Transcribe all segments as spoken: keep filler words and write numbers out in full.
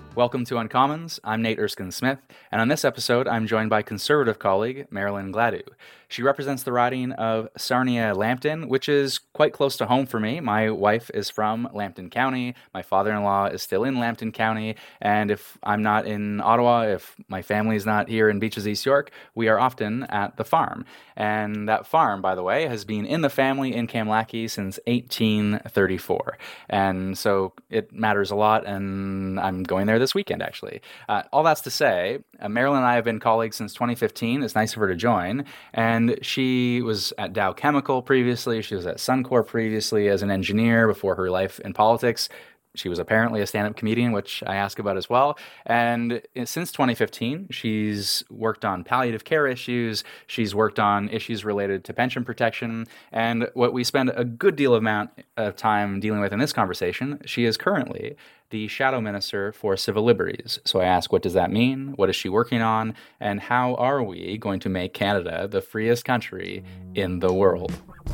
Welcome to Uncommons. I'm Nate Erskine-Smith, and on this episode, I'm joined by Conservative colleague Marilyn Gladu. She represents the riding of Sarnia-Lambton, which is quite close to home for me. My wife is from Lambton County. My father-in-law is still in Lambton County, and if I'm not in Ottawa, if my family is not here in Beaches, East York, we are often at the farm. And that farm, by the way, has been in the family in Kamlaki since eighteen thirty-four. And so it matters a lot, and I'm going there this weekend, actually. Uh, all that's to say, uh, Marilyn and I have been colleagues since twenty fifteen. It's nice of her to join. And she was at Dow Chemical previously. She was at Suncor previously as an engineer before her life in politics. She was apparently a stand-up comedian, which I ask about as well. And since twenty fifteen, she's worked on palliative care issues. She's worked on issues related to pension protection. And what we spend a good deal of amount of time dealing with in this conversation, she is currently the Shadow Minister for Civil Liberties. So I ask, what does that mean? What is she working on? And how are we going to make Canada the freest country in the world?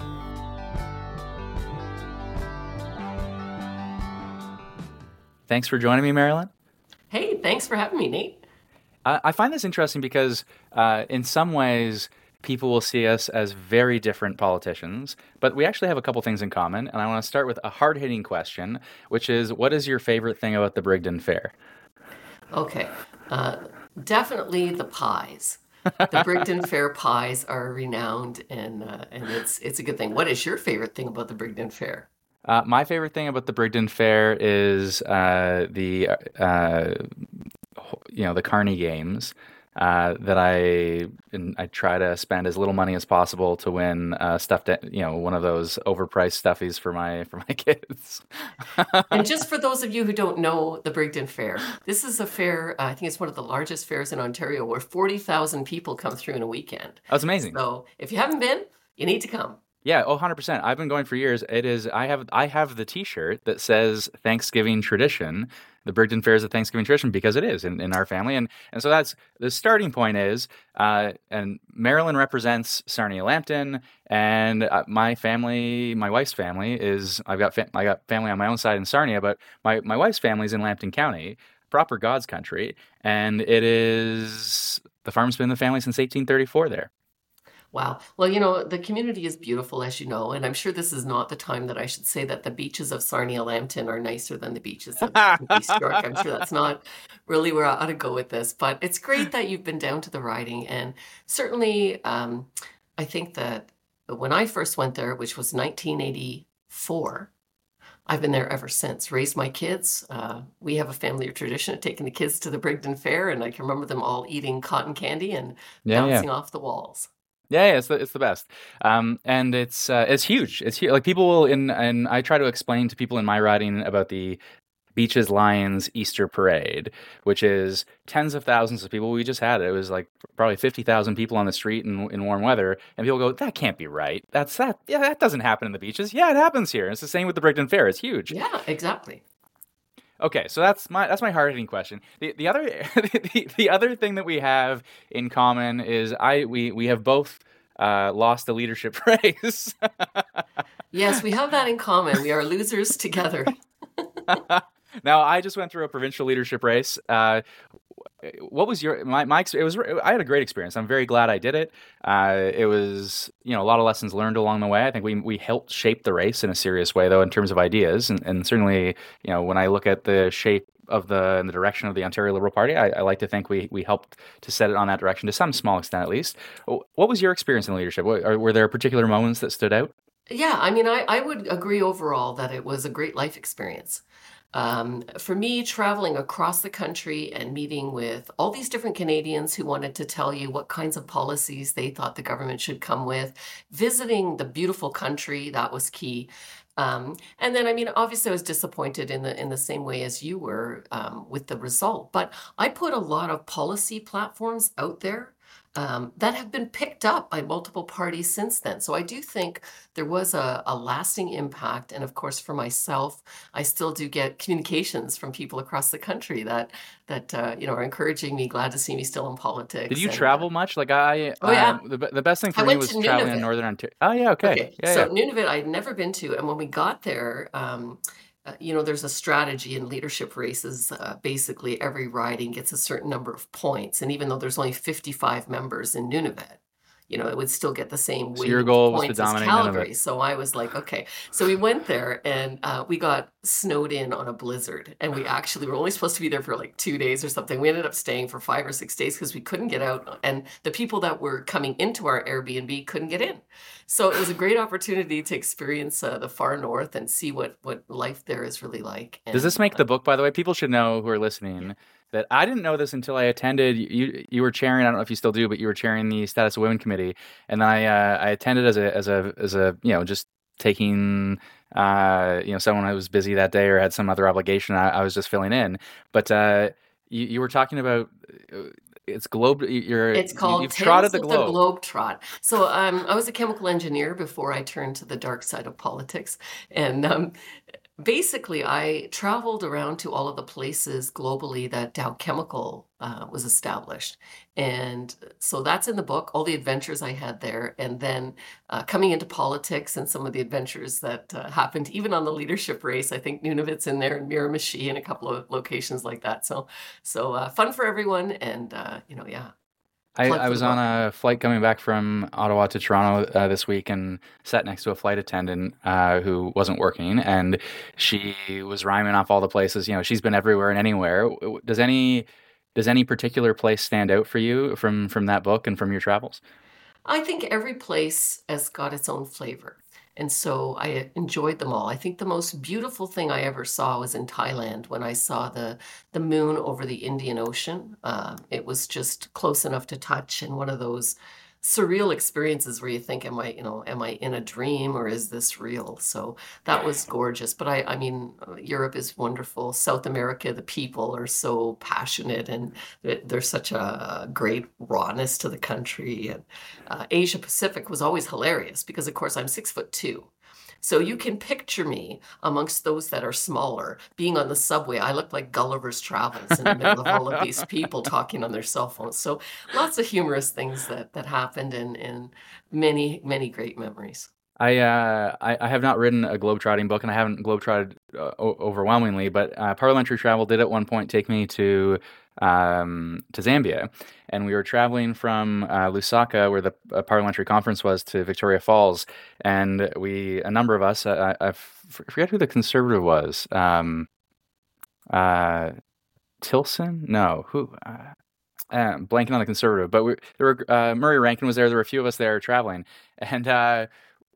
Thanks for joining me, Marilyn. Hey, thanks for having me, Nate. Uh, I find this interesting because uh, in some ways, people will see us as very different politicians, but we actually have a couple things in common. And I want to start with a hard-hitting question, which is, what is your favorite thing about the Brigden Fair? Okay, uh, definitely the pies. The Brigden Fair pies are renowned, and uh, and it's it's a good thing. What is your favorite thing about the Brigden Fair? Uh, my favorite thing about the Brigden Fair is uh, the uh, you know the Carney Games. Uh, that I and I try to spend as little money as possible to win uh, stuffed, you know, one of those overpriced stuffies for my for my kids. And just for those of you who don't know the Brigden Fair, this is a fair. Uh, I think it's one of the largest fairs in Ontario, where forty thousand people come through in a weekend. That's amazing. So if you haven't been, you need to come. Yeah, oh, one hundred percent. I've been going for years. It is. I have. I have the T-shirt that says Thanksgiving tradition. The Brigden Fair is a Thanksgiving tradition because it is in, in our family, and and so that's the starting point. Is uh, and Marilyn represents Sarnia-Lambton, and uh, my family, my wife's family is. I've got fa- I got family on my own side in Sarnia, but my my wife's family is in Lambton County, proper God's country, and it is the farm's been in the family since eighteen thirty-four there. Wow. Well, you know, the community is beautiful, as you know, and I'm sure this is not the time that I should say that the beaches of Sarnia-Lambton are nicer than the beaches of East York. I'm sure that's not really where I ought to go with this, but it's great that you've been down to the riding. And certainly, um, I think that when I first went there, which was nineteen eighty-four, I've been there ever since, raised my kids. Uh, we have a family tradition of taking the kids to the Brigden Fair, and I can remember them all eating cotton candy and Yeah, bouncing yeah. off the walls. Yeah, yeah, it's the it's the best, um, and it's uh, it's huge. It's huge. Like people will in and I try to explain to people in my writing about the Beaches Lions Easter Parade, which is tens of thousands of people. We just had it. It was like probably fifty thousand people on the street in in warm weather, and people go, "That can't be right. That's that. Yeah, that doesn't happen in the beaches. Yeah, it happens here." And it's the same with the Brigden Fair. It's huge. Yeah, exactly. Okay, so that's my that's my hard hitting question. The the other the, the other thing that we have in common is I we we have both uh, lost the leadership race. Yes, we have that in common. We are losers together. Now, I just went through a provincial leadership race. Uh, what was your my my? It was I had a great experience. I'm very glad I did it. Uh, it was you know a lot of lessons learned along the way. I think we we helped shape the race in a serious way, though, in terms of ideas, and, and certainly you know when I look at the shape of the and the direction of the Ontario Liberal Party, I, I like to think we we helped to set it on that direction to some small extent, at least. What was your experience in leadership? What, were there particular moments that stood out? Yeah, I mean, I, I would agree overall that it was a great life experience. Um, for me, traveling across the country and meeting with all these different Canadians who wanted to tell you what kinds of policies they thought the government should come with, visiting the beautiful country, that was key. Um, and then, I mean, obviously, I was disappointed in the in the same way as you were um, with the result. But I put a lot of policy platforms out there um, that have been picked up by multiple parties since then. So I do think there was a, a lasting impact. And of course, for myself, I still do get communications from people across the country that that uh, you know are encouraging me, glad to see me still in politics. Did you and, travel uh, much? Like I, oh yeah, um, the the best thing for I me went was to traveling in Nunavut. Northern Ontario. Oh yeah, okay, Okay, yeah, so yeah. Nunavut I'd never been to, and when we got there, um, uh, you know, there's a strategy in leadership races. Uh, basically, every riding gets a certain number of points. And even though there's only fifty-five members in Nunavut, you know, it would still get the same So your weighting of goal was to points as dominate Nunavut. Calgary. So I was like, okay. So we went there and uh, we got snowed in on a blizzard. And we actually were only supposed to be there for like two days or something. We ended up staying for five or six days because we couldn't get out. And the people that were coming into our Airbnb couldn't get in. So it was a great opportunity to experience uh, the far north and see what, what life there is really like. Does And this make the book, by the way? People should know who are listening that I didn't know this until I attended. You you were chairing. I don't know if you still do, but you were chairing the Status of Women Committee, and then I uh, I attended as a as a as a you know just taking uh you know someone who was busy that day or had some other obligation. I, I was just filling in, but uh, you you were talking about. Uh, it's globe. You're it's you, called you've trotted Tales the of the globe. Globetrot. So um, I was a chemical engineer before I turned to the dark side of politics. And um, basically, I traveled around to all of the places globally that Dow Chemical uh, was established. And so that's in the book, all the adventures I had there. And then uh, coming into politics and some of the adventures that uh, happened, even on the leadership race. I think Nunavut's in there and Miramichi and a couple of locations like that. So, so uh, fun for everyone. And, uh, you know, yeah, I, plug I for the was on book. a flight coming back from Ottawa to Toronto uh, this week and sat next to a flight attendant uh, who wasn't working, and she was rhyming off all the places. You know, she's been everywhere and anywhere. Does any does any particular place stand out for you from from that book and from your travels? I think every place has got its own flavor. And so I enjoyed them all. I think the most beautiful thing I ever saw was in Thailand when I saw the the moon over the Indian Ocean. Uh, it was just close enough to touch, and one of those surreal experiences where you think, am I, you know, am I in a dream or is this real? So that was gorgeous. But I, I mean, uh, Europe is wonderful. South America, the people are so passionate and it- there's such a great rawness to the country. And uh, Asia Pacific was always hilarious because, of course, I'm six foot two. So you can picture me amongst those that are smaller, being on the subway. I look like Gulliver's Travels in the middle of all of these people talking on their cell phones. So lots of humorous things that that happened, and and many many great memories. I, uh, I I have not written a globetrotting book, and I haven't globetrotted uh, o- overwhelmingly. But uh, parliamentary travel did at one point take me to um, to Zambia, and we were traveling from uh, Lusaka, where the uh, parliamentary conference was, to Victoria Falls, and we a number of us. Uh, I, I f- forget who the conservative was. Um, uh, Tilson? No, who? Uh, uh, blanking on the conservative, but we, there were uh, Murray Rankin was there. There were a few of us there traveling, and. Uh,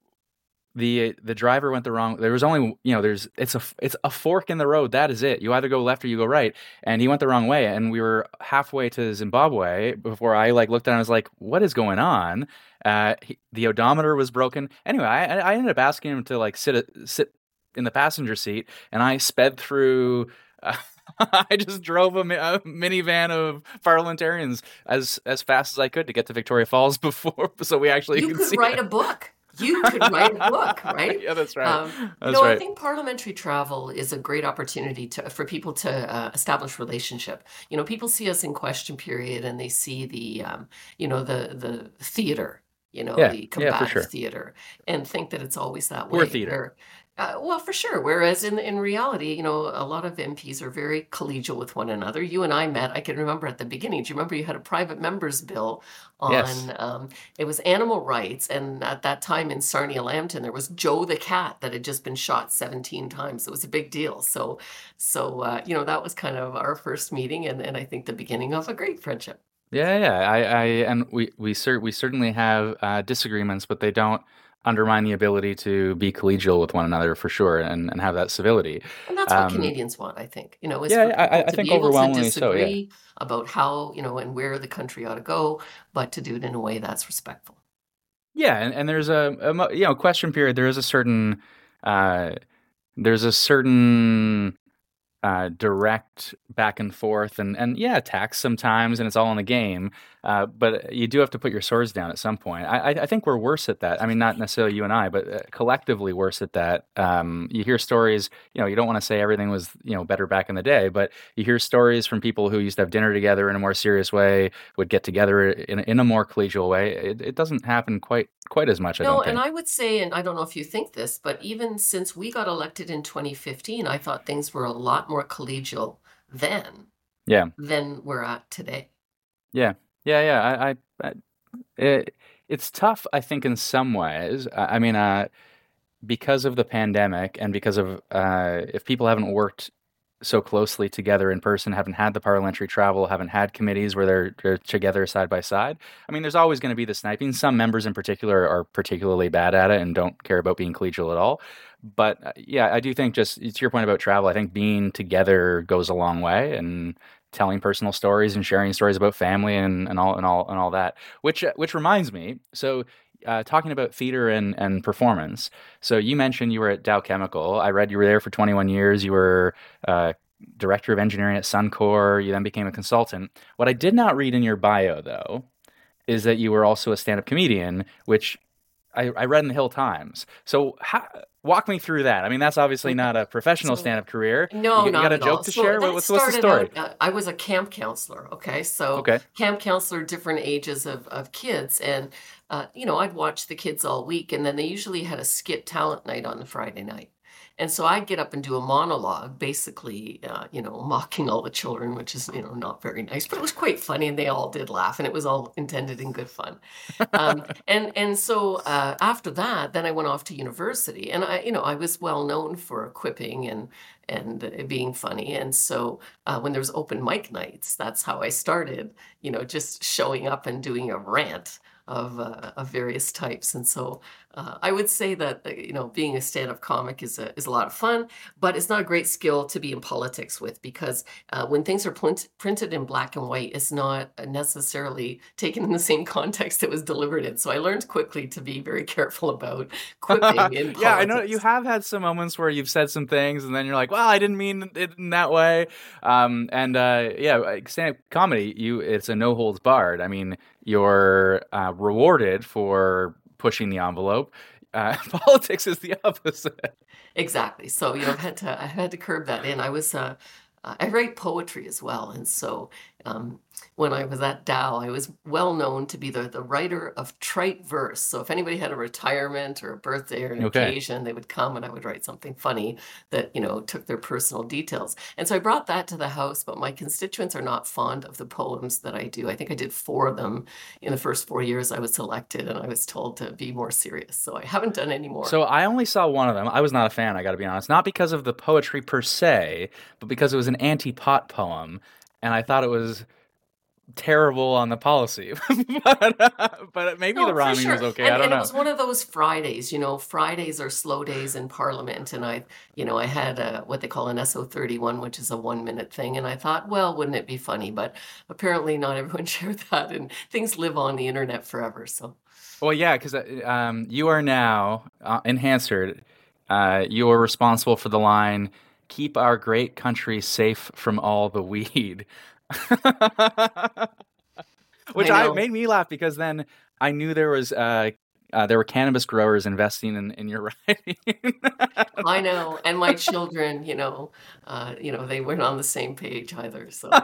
the the driver went the wrong. There was only you know there's it's a it's a fork in the road. That is it. You either go left or you go right. And he went the wrong way. And we were halfway to Zimbabwe before I like looked at him. I was like, what is going on? Uh, he, the odometer was broken. Anyway, I I ended up asking him to like sit sit in the passenger seat, and I sped through. Uh, I just drove a, mi- a minivan of parliamentarians as as fast as I could to get to Victoria Falls before, so we actually You could could see write a book. You could write a book, right? Yeah, that's right. Um, you That's know, I right. think parliamentary travel is a great opportunity to for people to uh, establish relationship. You know, people see us in question period and they see the, um, you know, the the theater, you know, Yeah, the yeah, for combative sure. theater, and think that it's always that Poor way. theater. Where, uh, well, for sure. Whereas in in reality, you know, a lot of M Ps are very collegial with one another. You and I met. I can remember at the beginning. Do you remember you had a private members bill Yes. on? Um, it was animal rights, and at that time in Sarnia Lambton, there was Joe the cat that had just been shot seventeen times. It was a big deal. So, so uh, you know, that was kind of our first meeting, and, and I think the beginning of a great friendship. Yeah, yeah. I, I, and we, we, cer- we certainly have uh, disagreements, but they don't undermine the ability to be collegial with one another for sure, and, and have that civility. And that's what Um, Canadians want, I think, you know, is yeah, for I, I people I to think be able to overwhelmingly so. Yeah, disagree about how, you know, and where the country ought to go, but to do it in a way that's respectful. yeah. And, and there's a, a mo- you know question period. There is a certain uh, there's a certain uh, direct back and forth, and and yeah, attacks sometimes, and it's all in the game. Uh, but you do have to put your swords down at some point. I, I I think we're worse at that. I mean, not necessarily you and I, but uh, collectively worse at that. Um, you hear stories. You know, you don't want to say everything was you know better back in the day, but you hear stories from people who used to have dinner together in a more serious way, would get together in in a more collegial way. It, it doesn't happen quite quite as much, I No, don't and think. I would say, and I don't know if you think this, but even since we got elected in twenty fifteen, I thought things were a lot more collegial then Yeah, than we're at today. yeah, yeah, yeah. I, I, I it, it's tough, I think, in some ways. I, I mean, uh, because of the pandemic and because of uh, if people haven't worked so closely together in person, haven't had the parliamentary travel, haven't had committees where they're, they're together side by side. I mean, there's always going to be the sniping. Some members in particular are particularly bad at it and don't care about being collegial at all. But uh, yeah, I do think just to your point about travel, I think being together goes a long way and telling personal stories and sharing stories about family and, and all and all and all that. Which uh, which reminds me, so uh, talking about theater and, and performance. So you mentioned you were at Dow Chemical. I read you were there for twenty-one years. You were uh, director of engineering at Suncor. You then became a consultant. What I did not read in your bio, though, is that you were also a stand-up comedian, which I, I read in the Hill Times. So how, walk me through that. I mean, that's obviously Okay. not a professional So stand-up career. no, You, you got not a at all. joke to So share? What, that what's what's the started story? out, uh, I was a camp counselor. Okay. So Okay. camp counselor, different ages of, of kids. And, uh, you know, I'd watch the kids all week. And then they usually had a skit talent night on the Friday night. And so I'd get up and do a monologue, basically, uh, you know, mocking all the children, which is, you know, not very nice, but it was quite funny. And they all did laugh. And it was all intended in good fun. Um, and and so uh, after that, then I went off to university, and I, you know, I was well known for quipping and and uh, being funny. And so uh, when there was open mic nights, that's how I started. You know, just showing up and doing a rant of uh, of various types. And so uh, I would say that uh, you know, being a stand-up comic is a is a lot of fun, but it's not a great skill to be in politics with because uh, when things are print, printed in black and white, it's not necessarily taken in the same context it was delivered in. So I learned quickly to be very careful about quipping in Yeah, I know you politics. have had some moments where you've said some things and then you're like, "Well, I didn't mean it in that way." Um, and uh, yeah, like stand-up comedy, you it's a no holds barred. I mean, you're uh, rewarded for pushing the envelope. Uh, politics is the opposite. Exactly. So, you know, I've had to I've had to curb that in. I was uh, uh, I write poetry as well, and so um, when I was at Dow, I was well known to be the the writer of trite verse. So if anybody had a retirement or a birthday or an Okay. occasion, they would come and I would write something funny that, you know, took their personal details. And so I brought that to the house, but my constituents are not fond of the poems that I do. I think I did four of them in the first four years I was elected, and I was told to be more serious. So I haven't done any more. So I only saw one of them. I was not a fan, I got to be honest. Not because of the poetry per se, but because it was an anti-pot poem, and I thought it was terrible on the policy. but, uh, but maybe the No, for rhyming was sure. okay. I And don't and it know. was one of those Fridays, you know, Fridays are slow days in Parliament. And I, you know, I had a, what they call an S O thirty-one, which is a one minute thing. And I thought, well, wouldn't it be funny? But apparently not everyone shared that. And things live on the internet forever. So, Well, yeah, because um, you are now uh, in Hansard. Uh, you are responsible for the line, "Keep our great country safe from all the weed," which I I know, made me laugh because then I knew there was uh, uh, there were cannabis growers investing in, in your writing. I know. And my children, you know, uh, you know, they weren't on the same page either. So.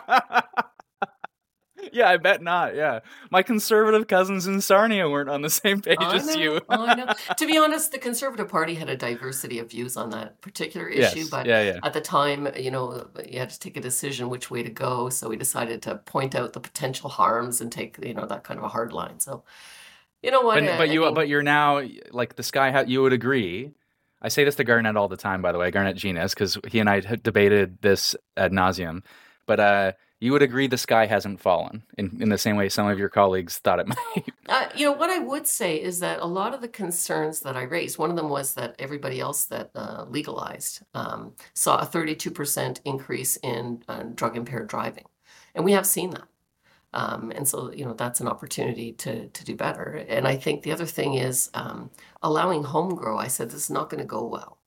Yeah, I bet not. Yeah, my conservative cousins in Sarnia weren't on the same page I as you. know, I know. To be honest, the Conservative Party had a diversity of views on that particular issue, Yes. but Yeah. Yeah. at the time, you know, you had to take a decision which way to go. So we decided to point out the potential harms and take, you know, that kind of a hard line. So, you know what? But uh, but I you mean, but you're now like the sky. Ha- you would agree. I say this to Garnett all the time, by the way, Garnett Genius, because he and I had debated this ad nauseum. But uh, you would agree the sky hasn't fallen in, in the same way some of your colleagues thought it might. uh, you know, what I would say is that a lot of the concerns that I raised, one of them was that everybody else that uh, legalized um, saw a thirty-two percent increase in uh, drug impaired driving. And we have seen that. Um, and so, you know, that's an opportunity to to do better. And I think the other thing is um, allowing home grow. I said this is not going to go well.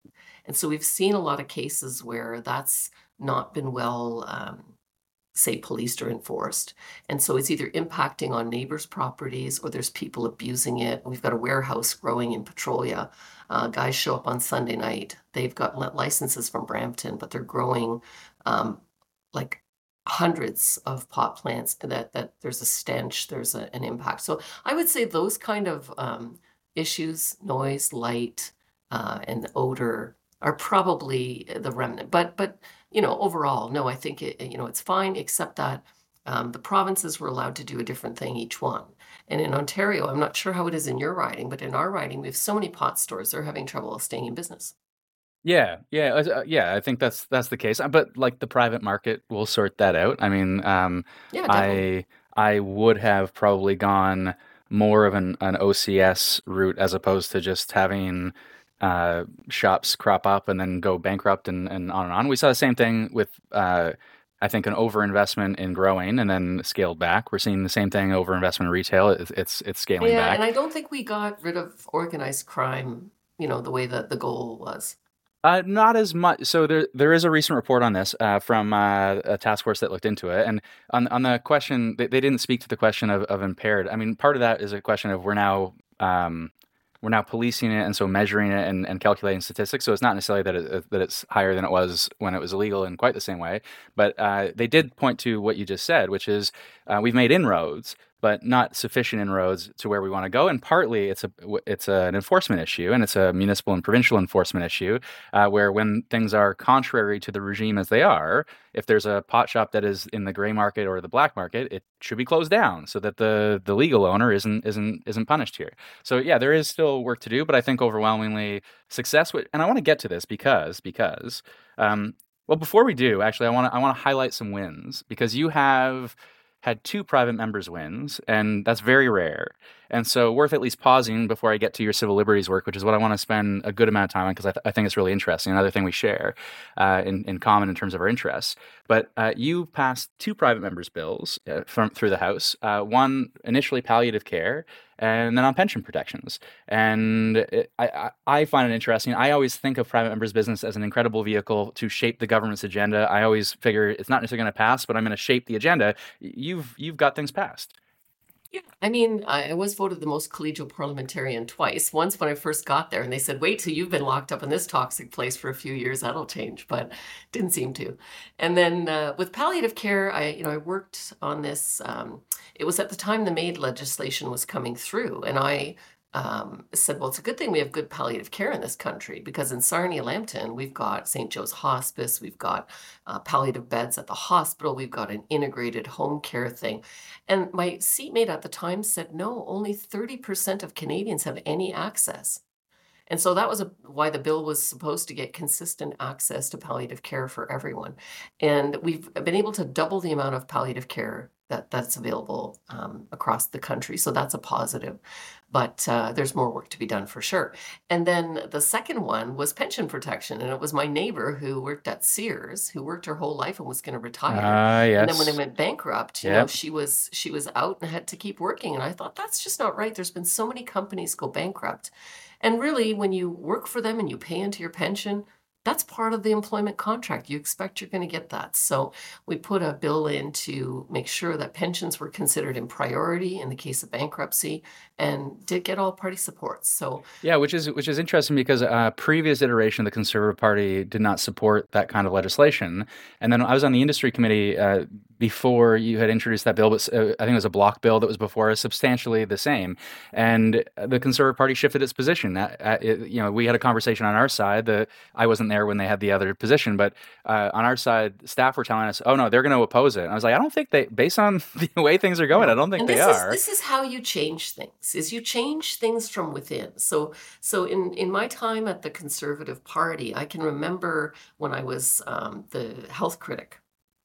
And so we've seen a lot of cases where that's not been well, um, say, policed or enforced. And so it's either impacting on neighbors' properties or there's people abusing it. We've got a warehouse growing in Petrolia. Uh, guys show up on Sunday night. They've got licenses from Brampton, but they're growing um, like hundreds of pot plants that that there's a stench, there's a, an impact. So I would say those kind of um, issues, noise, light, uh, and odor are probably the remnant. But but you know, overall, no, I think it, you know, it's fine, except that um, the provinces were allowed to do a different thing each one. And in Ontario, I'm not sure how it is in your riding, but in our riding, we have so many pot stores, they're having trouble staying in business. Yeah, yeah, uh, uh, yeah. I think that's that's the case. Uh, But like the private market will sort that out. I mean, um, Yeah, definitely. I I would have probably gone more of an, an O C S route as opposed to just having uh, shops crop up and then go bankrupt and, and on and on. We saw the same thing with uh, I think an overinvestment in growing and then scaled back. We're seeing the same thing overinvestment in retail. It's it's, it's scaling Yeah, and back. I don't think we got rid of organized crime, you know, the way that the goal was. Uh, not as much. So there, there is a recent report on this uh, from uh, a task force that looked into it, and on on the question, they, they didn't speak to the question of, of impaired. I mean, part of that is a question of we're now um, we're now policing it, and so measuring it and, and calculating statistics. So it's not necessarily that it, that it's higher than it was when it was illegal in quite the same way. But uh, they did point to what you just said, which is uh, we've made inroads, but not sufficient inroads to where we want to go. And partly it's a it's a, an enforcement issue, and it's a municipal and provincial enforcement issue, uh, where when things are contrary to the regime as they are, if there's a pot shop that is in the gray market or the black market, it should be closed down so that the the legal owner isn't isn't isn't punished here. So yeah, there is still work to do, but I think overwhelmingly success. With, and I want to get to this because because um, well, before we do, actually, I want to I want to highlight some wins because you have had two private members wins, and that's very rare. And so, worth at least pausing before I get to your civil liberties work, which is what I want to spend a good amount of time on because I, th- I think it's really interesting. Another thing we share uh, in in common in terms of our interests. But uh, you passed two private members' bills uh, from through the House. Uh, one initially palliative care, and then on pension protections. And it, I, I I find it interesting. I always think of private members' business as an incredible vehicle to shape the government's agenda. I always figure it's not necessarily going to pass, but I'm going to shape the agenda. You've you've got things passed. Yeah, I mean, I was voted the most collegial parliamentarian twice. Once when I first got there, and they said, "Wait till you've been locked up in this toxic place for a few years, that'll change," but didn't seem to. And then uh, with palliative care, I, you know, I worked on this. Um, it was at the time the MAID legislation was coming through, and I um, said, "Well, it's a good thing we have good palliative care in this country because in Sarnia-Lambton, we've got Saint Joe's Hospice, we've got uh, palliative beds at the hospital, we've got an integrated home care thing." And my seatmate at the time said, no, only thirty percent of Canadians have any access. And so that was a, why the bill was supposed to get consistent access to palliative care for everyone. And we've been able to double the amount of palliative care that, that's available um, across the country. So that's a positive. But uh, there's more work to be done for sure. And then the second one was pension protection. And it was my neighbor who worked at Sears, who worked her whole life and was going to retire. Ah, uh, And then when they yes. went bankrupt, you know, Yep. she was she was out and had to keep working. And I thought that's just not right. There's been so many companies go bankrupt. And really, when you work for them and you pay into your pension, that's part of the employment contract. You expect you're going to get that. So we put a bill in to make sure that pensions were considered in priority in the case of bankruptcy and did get all party support. So Yeah, which is which is interesting because uh, previous iteration of the Conservative Party did not support that kind of legislation, and then I was on the industry committee uh, before you had introduced that bill, but uh, I think it was a block bill that was before us, substantially the same, and the Conservative Party shifted its position. Uh, uh, it, you know, we had a conversation on our side. The I wasn't there when they had the other position, but uh, on our side, staff were telling us, "Oh no, they're going to oppose it." And I was like, "I don't think they, based on the way things are going, I no. don't think And they this is are." this is how you change things, is you change things from within. So so in in my time at the Conservative Party, I can remember when I was um, the health critic.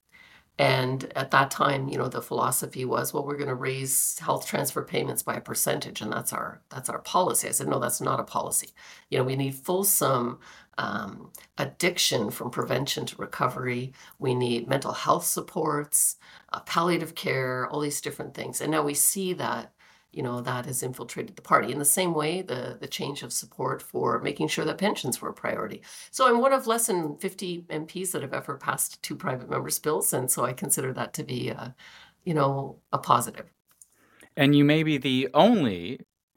And at that time, you know, the philosophy was, well, we're going to raise health transfer payments by a percentage, and that's our that's our policy. I said, no, that's not a policy. You know, we need fulsome um, addiction from prevention to recovery. We need mental health supports, uh, palliative care, all these different things. And now we see that you know, that has infiltrated the party. In the same way, the the change of support for making sure that pensions were a priority. So I'm one of less than fifty M Ps that have ever passed two private members' bills, and so I consider that to be, a, you know, a positive. And you may be the only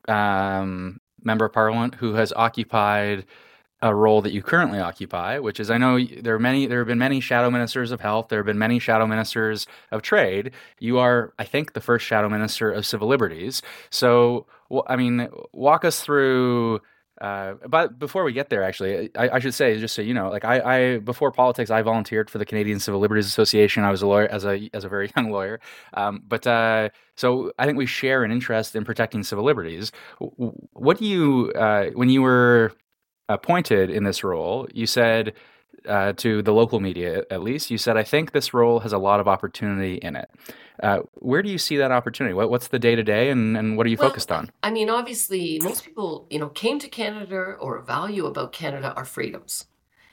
um, member of parliament who has occupied a role that you currently occupy, which is I know there are many there have been many shadow ministers of health, there have been many shadow ministers of trade. You are, I think, the first shadow minister of civil liberties. So, I mean, walk us through. Uh, but before we get there, actually, I, I should say, just so you know, like I, I, before politics, I volunteered for the Canadian Civil Liberties Association. I was a lawyer as a as a very young lawyer. Um, but uh, so I think we share an interest in protecting civil liberties. What do you, uh, when you were appointed in this role, you said uh, to the local media, at least, you said, I think this role has a lot of opportunity in it. Uh, where do you see that opportunity? What, what's the day to day, and and what are you Well, focused on? I mean, obviously, most people, you know, came to Canada or value about Canada are freedoms.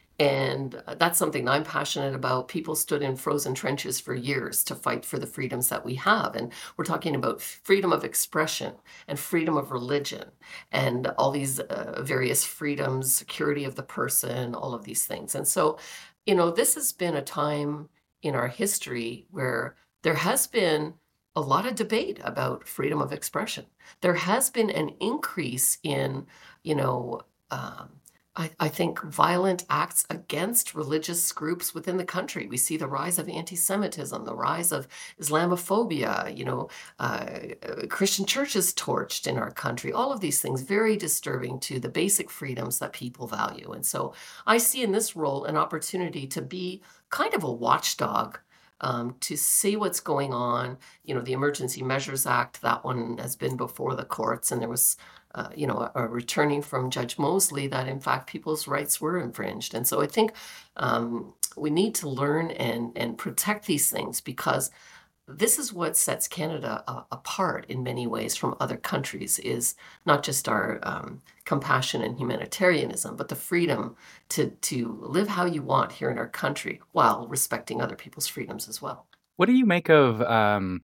And uh, that's something I'm passionate about. People stood in frozen trenches for years to fight for the freedoms that we have. And we're talking about freedom of expression and freedom of religion and all these uh, various freedoms, security of the person, all of these things. And so, you know, this has been a time in our history where there has been a lot of debate about freedom of expression. There has been an increase in, you know, um, I, I think violent acts against religious groups within the country. We see the rise of anti-Semitism, the rise of Islamophobia, you know, uh, Christian churches torched in our country, all of these things very disturbing to the basic freedoms that people value. And so I see in this role an opportunity to be kind of a watchdog, um, to see what's going on. You know, the Emergency Measures Act, that one has been before the courts, and there was uh, you know, are returning from Judge Mosley that in fact people's rights were infringed. And so I think um, we need to learn and, and protect these things, because this is what sets Canada uh, apart in many ways from other countries, is not just our um, compassion and humanitarianism, but the freedom to, to live how you want here in our country while respecting other people's freedoms as well. What do you make of um,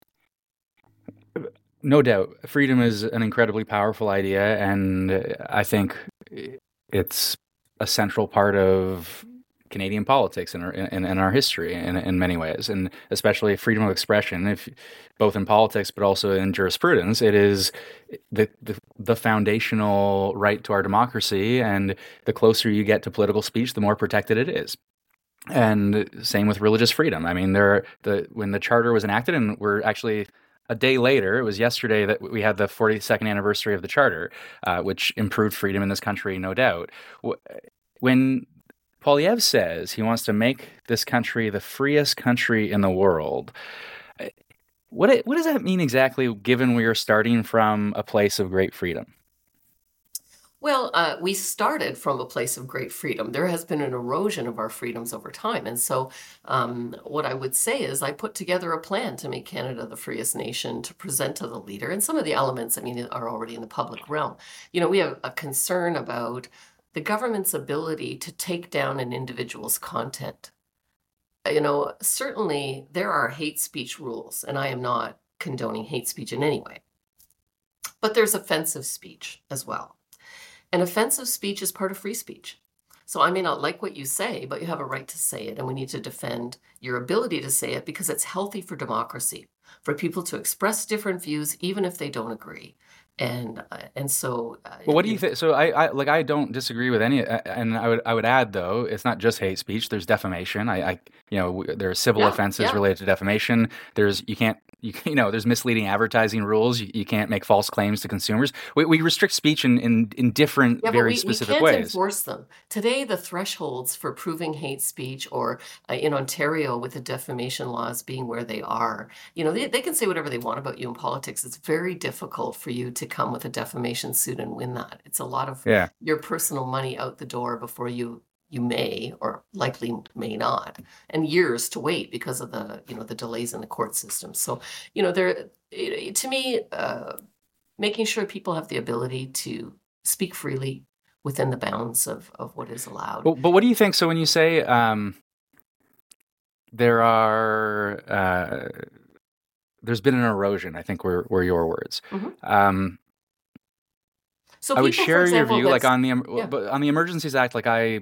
no doubt, freedom is an incredibly powerful idea, and I think it's a central part of Canadian politics and our, in, in our history in, in many ways, and especially freedom of expression, if both in politics but also in jurisprudence. It is the, the the foundational right to our democracy, and the closer you get to political speech, the more protected it is. And same with religious freedom. I mean, there the when the charter was enacted, and we're actually a day later, it was yesterday that we had the forty-second anniversary of the charter, uh, which improved freedom in this country, no doubt. When Poilievre says he wants to make this country the freest country in the world, what it, what does that mean exactly, given we are starting from a place of great freedom? Well, uh, we started from a place of great freedom. There has been an erosion of our freedoms over time. And so um, what I would say is I put together a plan to make Canada the freest nation to present to the leader. And some of the elements, I mean, are already in the public realm. You know, we have a concern about the government's ability to take down an individual's content. You know, certainly there are hate speech rules, and I am not condoning hate speech in any way. But there's offensive speech as well. And offensive speech is part of free speech. So I may not like what you say, but you have a right to say it, and we need to defend your ability to say it, because it's healthy for democracy, for people to express different views, even if they don't agree. And uh, and so, uh, well, what do you think? So I, I like I don't disagree with any, and I would I would add, though, it's not just hate speech. There's defamation. I, I you know there are civil yeah, offenses yeah. related to defamation. There's you can't you, you know there's misleading advertising rules. You, you can't make false claims to consumers. We, we restrict speech in, in, in different Yeah, but very we, we specific can't ways. enforce them. Today, the thresholds for proving hate speech, or uh, in Ontario with the defamation laws being where they are, you know, they, they can say whatever they want about you in politics. It's very difficult for you to come with a defamation suit and win that. It's a lot of Yeah. your personal money out the door before you you may or likely may not, and years to wait because of the you know the delays in the court system. So you know there it, to me, uh, making sure people have the ability to speak freely within the bounds of, of what is allowed. But, but what do you think? So when you say um, there are uh, there's been an erosion, I think were, were your words. Mhm. Um, So I would people, for share your example, view, like that's on the em- yeah. but on the Emergencies Act, like I,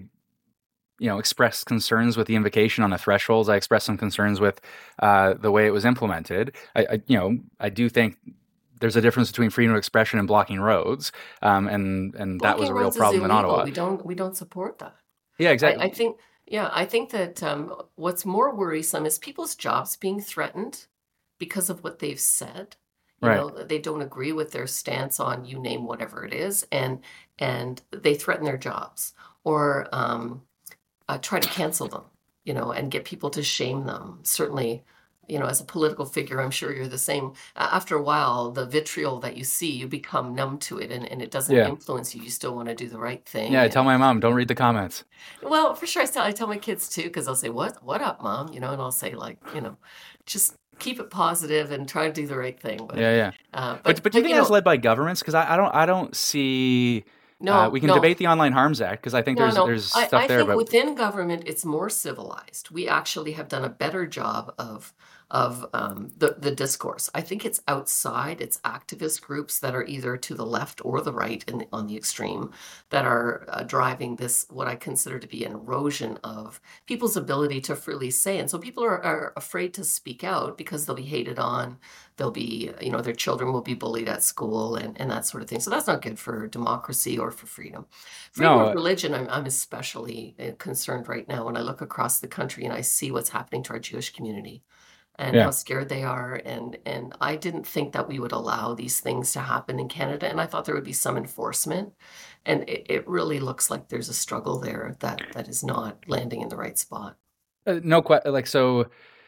you know, expressed concerns with the invocation on the thresholds. I expressed some concerns with uh, the way it was implemented. I, I, you know, I do think there's a difference between freedom of expression and blocking roads, um, and and that was Blocking a real roads is problem in illegal. Ottawa. We don't we don't support that. Yeah, I, I exactly. think yeah, I think that um, what's more worrisome is people's jobs being threatened because of what they've said. You Right. know, they don't agree with their stance on you name whatever it is, and and they threaten their jobs or um, uh, try to cancel them. You know, and get people to shame them. Certainly, you know, as a political figure, I'm sure you're the same. After a while, the vitriol that you see, you become numb to it, and, and it doesn't Yeah. influence you. You still want to do the right Yeah. thing, I and tell my mom, don't read the comments. well, for sure. I tell I tell my kids too because they'll say, "What what up, mom?" You know, and I'll say like, you know, just keep it positive and try to do the right thing. But Yeah, yeah. uh, But but but do you but think you that's know, led by governments? Because I, I don't I don't see. Uh, no, we can no. debate the Online Harms Act because I think No, there's no. there's I, stuff I there, think but within government, it's more civilized. We actually have done a better job of of um, the the discourse. I think it's outside. It's activist groups that are either to the left or the right, in the, on the extreme, that are uh, driving this what I consider to be an erosion of people's ability to freely say. And so people are, are afraid to speak out because they'll be hated on. They'll be, you know, their children will be bullied at school and, and that sort of thing. So that's not good for democracy or for freedom. Freedom of no, religion, I'm, I'm especially uh, concerned right now when I look across the country and I see what's happening to our Jewish community and how yeah. scared they are. And, and I didn't think that we would allow these things to happen in Canada. And I thought there would be some enforcement. And it, it really looks like there's a struggle there that, that is not landing in the right spot. Uh, no que- like so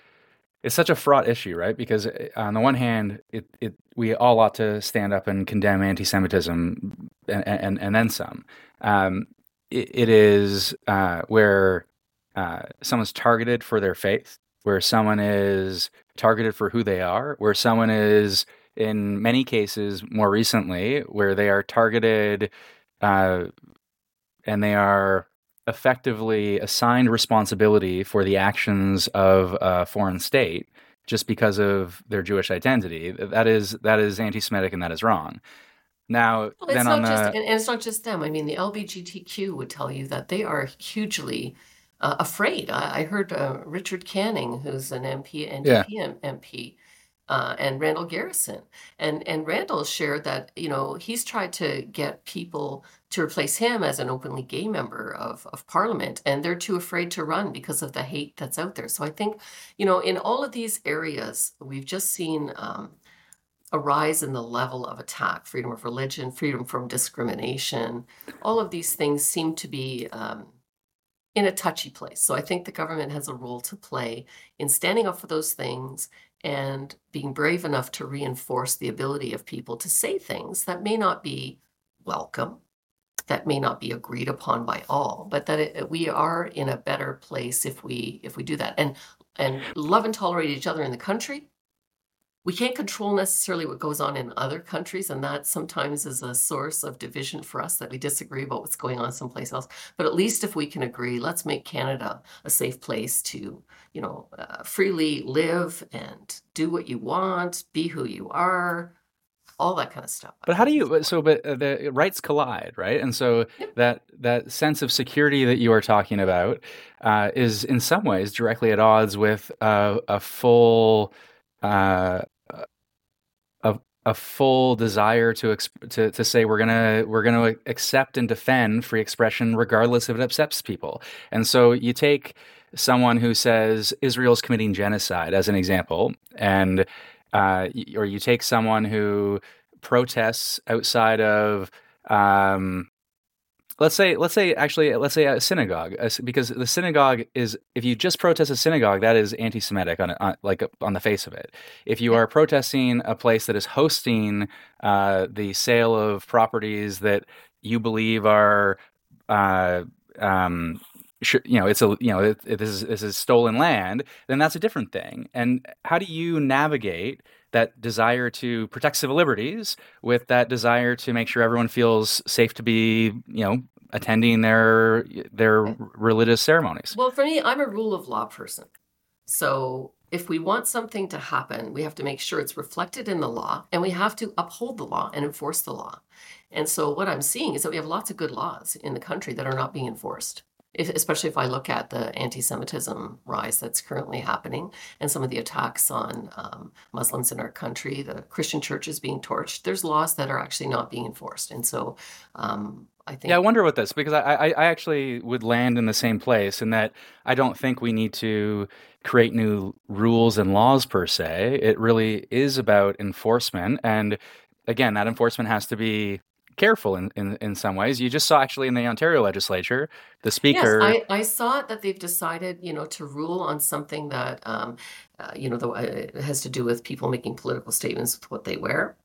it's such a fraught issue, right? Because uh, on the one hand, it, it we all ought to stand up and condemn anti-Semitism and and, and then some. Um, it, it is uh, where uh, someone's targeted for their faith, where someone is targeted for who they are, where someone is, in many cases, more recently, where they are targeted uh, and they are effectively assigned responsibility for the actions of a foreign state just because of their Jewish identity. That is that is anti-Semitic and that is wrong. Now, Well, it's then on not just, the and, and it's not just them. I mean, the L G B T Q would tell you that they are hugely uh, afraid. I, I heard uh, Richard Canning, who's an M P, yeah, N D P M P, uh, and Randall Garrison, and and Randall shared that you know he's tried to get people to replace him as an openly gay member of of Parliament, and they're too afraid to run because of the hate that's out there. So I think, you know, in all of these areas, we've just seen. Um, a rise in the level of attack, freedom of religion, freedom from discrimination. All of these things seem to be um, in a touchy place. So I think the government has a role to play in standing up for those things and being brave enough to reinforce the ability of people to say things that may not be welcome, that may not be agreed upon by all, but that it, we are in a better place if we if we do that and and love and tolerate each other in the country. We can't control necessarily what goes on in other countries, and that sometimes is a source of division for us that we disagree about what's going on someplace else. But at least if we can agree, let's make Canada a safe place to, you know, uh, freely live and do what you want, be who you are, all that kind of stuff. I but how do think is you important. so but uh, the rights collide, right? And so Yep. that that sense of security that you are talking about uh, is in some ways directly at odds with uh, a full uh, a a full desire to exp- to to say we're gonna we're gonna accept and defend free expression regardless if it upsets people. And so you take someone who says Israel's committing genocide as an example, and uh, y- or you take someone who protests outside of um, let's say, let's say, actually, let's say a synagogue, uh, because the synagogue is, if you just protest a synagogue, that is anti-Semitic on, on like on the face of it. If you Yep. are protesting a place that is hosting uh, the sale of properties that you believe are, uh, um, sh- you know, it's a, you know, it, it, this is this is stolen land, then that's a different thing. And how do you navigate that desire to protect civil liberties with that desire to make sure everyone feels safe to be, you know, attending their their Okay. religious ceremonies? Well, for me, I'm a rule of law person. So if we want something to happen, we have to make sure it's reflected in the law, and we have to uphold the law and enforce the law. And so what I'm seeing is that we have lots of good laws in the country that are not being enforced. If, especially if I look at the anti-Semitism rise that's currently happening and some of the attacks on um, Muslims in our country, the Christian churches being torched, there's laws that are actually not being enforced. And so um, I think... Yeah, I wonder what this, because I, I, I actually would land in the same place in that I don't think we need to create new rules and laws per se. It really is about enforcement. And again, that enforcement has to be careful in, in, in some ways. You just saw actually in the Ontario legislature, the Yes, speaker. I, I saw that they've decided, you know, to rule on something that, um, uh, you know, the, uh, it has to do with people making political statements with what they wear.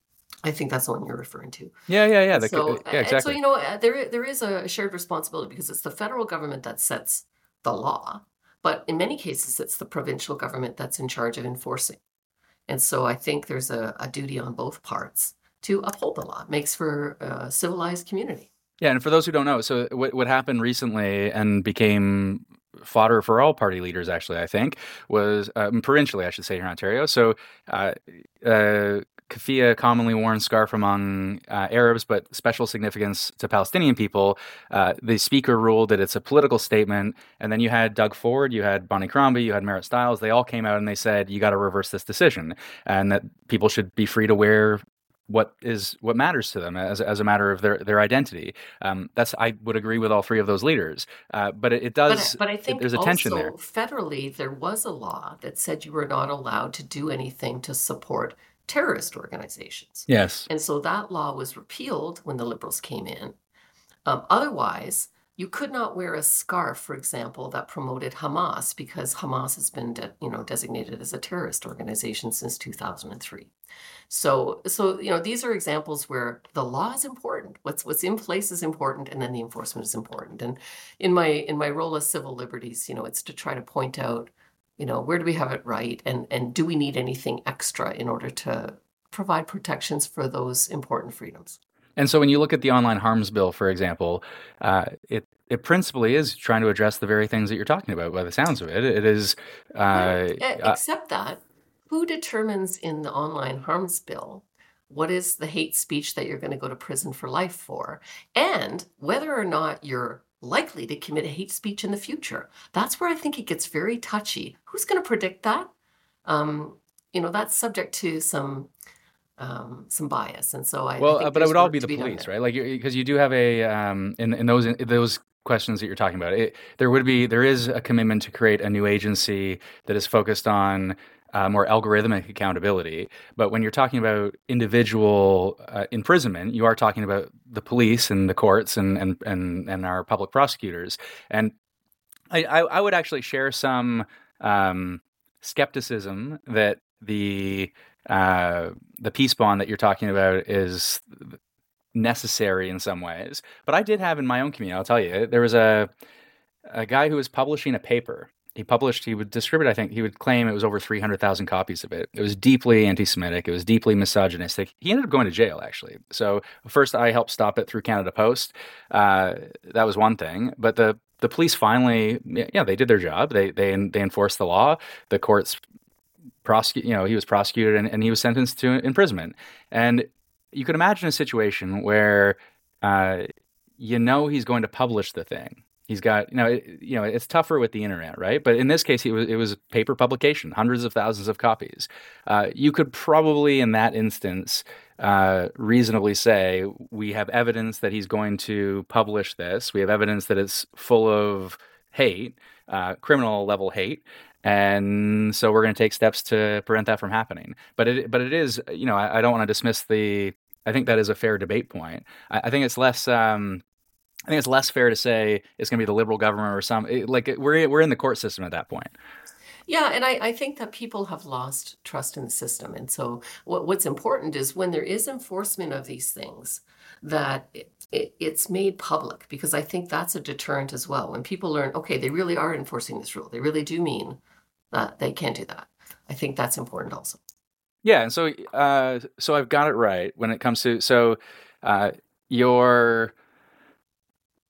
I think that's the one you're referring to. Yeah, yeah, yeah. And The, so, yeah, and so, exactly. you know, uh, there there is a shared responsibility because it's the federal government that sets the law, but in many cases, it's the provincial government that's in charge of enforcing. And so I think there's a, a duty on both parts to uphold the law. It makes for a civilized community. Yeah, and for those who don't know, so what what happened recently and became fodder for all party leaders, actually, I think, was um, provincially, I should say, here in Ontario. So, uh, uh, keffiyeh, commonly worn scarf among uh, Arabs, but special significance to Palestinian people. Uh, the speaker ruled that it's a political statement, and then you had Doug Ford, you had Bonnie Crombie, you had Merritt Stiles. They all came out and they said you got to reverse this decision, and that people should be free to wear what is what matters to them as as a matter of their their identity. Um, that's I would agree with all three of those leaders, uh, but it, it But I- does. but I It, think there's a tension there. also federally there was a law that said you were not allowed to do anything to support terrorist organizations. Yes. And so that law was repealed when the Liberals came in. Um, otherwise, you could not wear a scarf, for example, that promoted Hamas because Hamas has been, de- you know, designated as a terrorist organization since two thousand three. So, so you know, these are examples where the law is important. What's what's in place is important, and then the enforcement is important. And in my in my role as civil liberties, you know, it's to try to point out, you know, where do we have it right, and and do we need anything extra in order to provide protections for those important freedoms. And so when you look at the online harms bill, for example, uh, it it principally is trying to address the very things that you're talking about. By the sounds of it, it is. Well, Uh, e- uh, except that, who determines in the online harms bill what is the hate speech that you're going to go to prison for life for, and whether or not you're likely to commit a hate speech in the future? That's where I think it gets very touchy. Who's going to predict that? Um, you know, that's subject to some um, some bias, and so I, I well, uh, think but it there's would all work be to the be done police, there. right? Like because you do have a um, in in those in those questions that you're talking about. It, there would be there is a commitment to create a new agency that is focused on uh, more algorithmic accountability. But when you're talking about individual uh, imprisonment, you are talking about the police and the courts and and and, and our public prosecutors. And I, I, I would actually share some um, skepticism that the uh, the peace bond that you're talking about is necessary in some ways. But I did have in my own community, I'll tell you, there was a a guy who was publishing a paper. He published, he would distribute, I think, he would claim it was over three hundred thousand copies of it. It was deeply anti Semitic. It was deeply misogynistic. He ended up going to jail, actually. So, first, I helped stop it through Canada Post. Uh, that was one thing. But the the police finally, yeah, they did their job. They they they enforced the law. The courts prosecute, you know, he was prosecuted and, and he was sentenced to imprisonment. And you could imagine a situation where, uh, you know, he's going to publish the thing. He's got, you know, it, you know, it's tougher with the internet, right? But in this case, it was it was paper publication, hundreds of thousands of copies. Uh, you could probably, in that instance, uh, reasonably say we have evidence that he's going to publish this. We have evidence that it's full of hate, uh, criminal level hate, and so we're going to take steps to prevent that from happening. But it, but it is, you know, I, I don't want to dismiss the. I think that is a fair debate point. I, I think it's less. Um, I think it's less fair to say it's going to be the Liberal government or some it, like we're we're in the court system at that point. Yeah, and I, I think that people have lost trust in the system. And so what, what's important is when there is enforcement of these things, that it, it, it's made public, because I think that's a deterrent as well. When people learn, okay, they really are enforcing this rule. They really do mean that they can't do that. I think that's important also. Yeah, and so uh, so I've got it right when it comes to so uh, your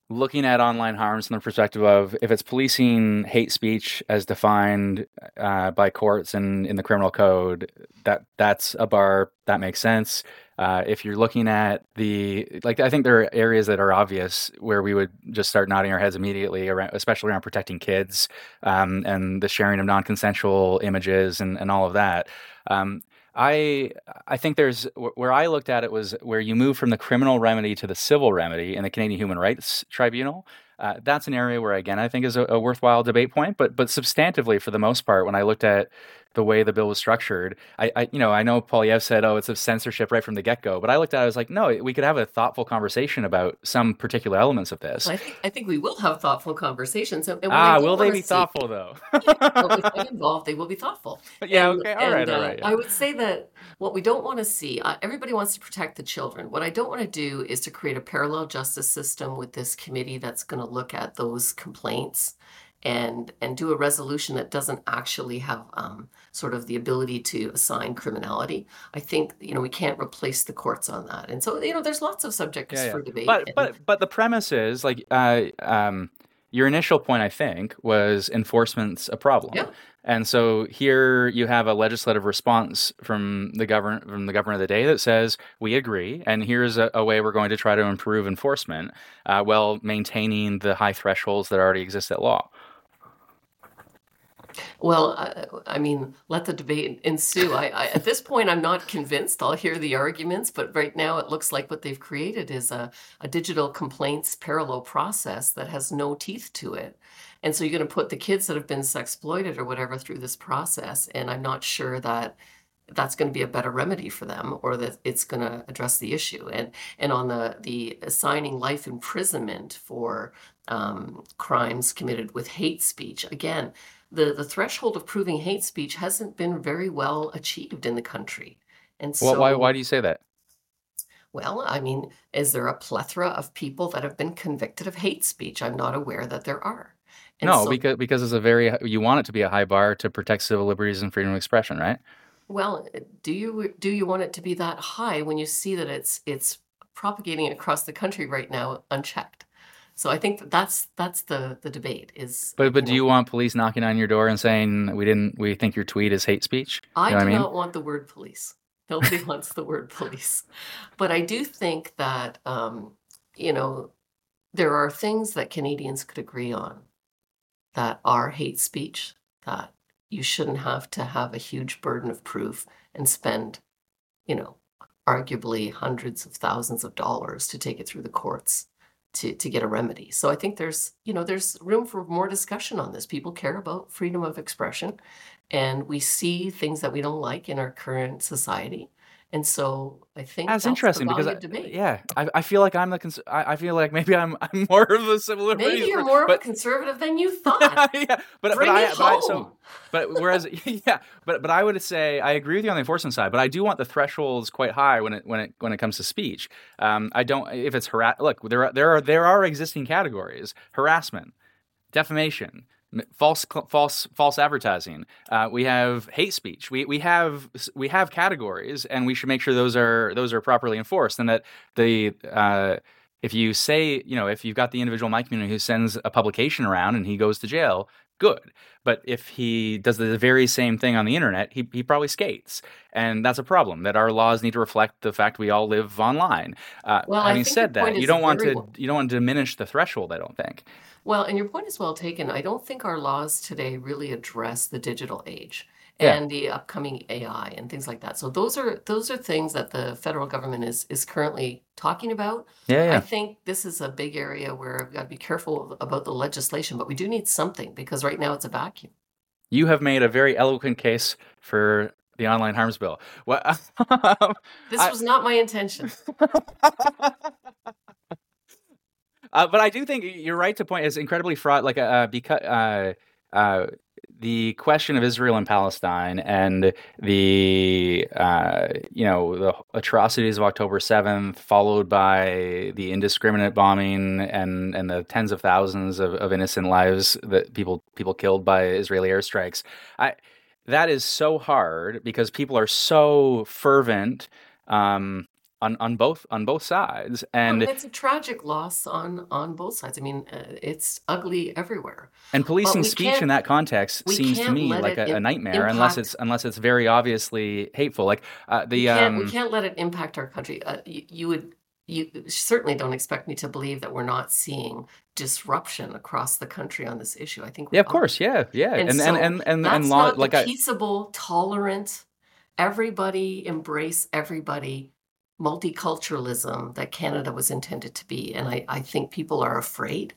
looking at online harms from the perspective of if it's policing hate speech as defined uh, by courts and in the criminal code, that that's a bar that makes sense. Uh, if you're looking at the like, I think there are areas that are obvious where we would just start nodding our heads immediately, around, especially around protecting kids um, and the sharing of non-consensual images and, and all of that. Um, I I think there's where I looked at it was where you move from the criminal remedy to the civil remedy in the Canadian Human Rights Tribunal. Uh, that's an area where, again, I think is a, a worthwhile debate point. But but substantively, for the most part, when I looked at the way the bill was structured, I, I you know I know Polyev said, "Oh, it's a censorship right from the get go," but I looked at it, I was like, no, we could have a thoughtful conversation about some particular elements of this. I think I think we will have thoughtful conversations. And, and what I Ah, don't will they want to be see, thoughtful though? yeah, well, if I'm involved, they will be thoughtful. Yeah. And Okay. All right. and All uh, right. Yeah. I would say that what we don't want to see, uh, everybody wants to protect the children. What I don't want to do is to create a parallel justice system with this committee that's going to look at those complaints and and do a resolution that doesn't actually have um, sort of the ability to assign criminality. I think, you know, we can't replace the courts on that. And so, you know, there's lots of subjects Yeah, yeah. for debate. But And but but the premise is like uh um your initial point I think was enforcement's a problem. yeah. And so here you have a legislative response from the govern from the government of the day that says we agree, and here's a, a way we're going to try to improve enforcement uh, while maintaining the high thresholds that already exist at law. Well, uh, I mean, let the debate ensue. I, I, at this point, I'm not convinced. I'll hear the arguments, but right now it looks like what they've created is a, a digital complaints parallel process that has no teeth to it. And so you're going to put the kids that have been sexploited or whatever through this process, and I'm not sure that that's going to be a better remedy for them or that it's going to address the issue. And and on the the assigning life imprisonment for um, crimes committed with hate speech, again, the the threshold of proving hate speech hasn't been very well achieved in the country. And Well, why why so, do you say that? well, I mean, is there a plethora of people that have been convicted of hate speech? I'm not aware that there are. And No, so, because because it's a very you want it to be a high bar to protect civil liberties and freedom of expression, right? well, do you do you want it to be that high when you see that it's it's propagating across the country right now unchecked? So I think that that's that's the the debate is, But but you do you know, want police knocking on your door and saying we didn't we think your tweet is hate speech? I You know what do I mean? not want the word police. Nobody wants the word police. But I do think that, um, you know, there are things that Canadians could agree on that are hate speech, that you shouldn't have to have a huge burden of proof and spend, you know, arguably hundreds of thousands of dollars to take it through the courts to to get a remedy. So I think there's, you know, there's room for more discussion on this. People care about freedom of expression, and we see things that we don't like in our current society. And so I think That's that's the interesting because value I, of debate. yeah, I, I feel like I'm the cons- I, I feel like maybe I'm I'm more of the civil Maybe liberties, you're per- more of a but conservative than you thought. yeah, but but Bring it I but I so home. but whereas yeah, but but I would say I agree with you on the enforcement side, but I do want the thresholds quite high when it when it when it comes to speech. Um, I don't if it's harass. Look, there are, there are there are existing categories: harassment, defamation, false false false advertising. Uh, we have hate speech. We we have we have categories, and we should make sure those are those are properly enforced, and that the uh, if you say, you know, if you've got the individual in my community who sends a publication around and he goes to jail, good. But if he does the very same thing on the internet, he, he probably skates. And that's a problem that our laws need to reflect the fact we all live online. Uh, Well, I having think your said point that, you is don't want very to well. you don't want to diminish the threshold, I don't think. Well, and your point is well taken. I don't think our laws today really address the digital age Yeah. and the upcoming A I and things like that. So those are those are things that the federal government is is currently talking about. Yeah, I yeah. think this is a big area where we've got to be careful about the legislation, but we do need something because right now it's a vacuum. You have made a very eloquent case for the online harms bill. What This I was not my intention. Uh, but I do think you're right to point. It's incredibly fraught. Like uh, because uh, uh, the question of Israel and Palestine and the uh, you know the atrocities of October seventh, followed by the indiscriminate bombing and and the tens of thousands of, of innocent lives that people people killed by Israeli airstrikes. I that is so hard because people are so fervent. Um, on on both on both sides. Well, And and it's a tragic loss on on both sides. I mean, uh, it's ugly everywhere. and But policing we speech in can't that context we seems to can't me let like it a, a im nightmare, unless it's impact unless it's very obviously hateful. Like uh, we the can't we um can't let it impact our country. Uh, you, you would you certainly don't expect me to believe that we're not seeing disruption across the country on this issue. I think yeah, we of are. course, yeah, yeah, And and and so and and, and that's law not the like I peaceable, tolerant, everybody embrace everybody multiculturalism that Canada was intended to be. And I, I think people are afraid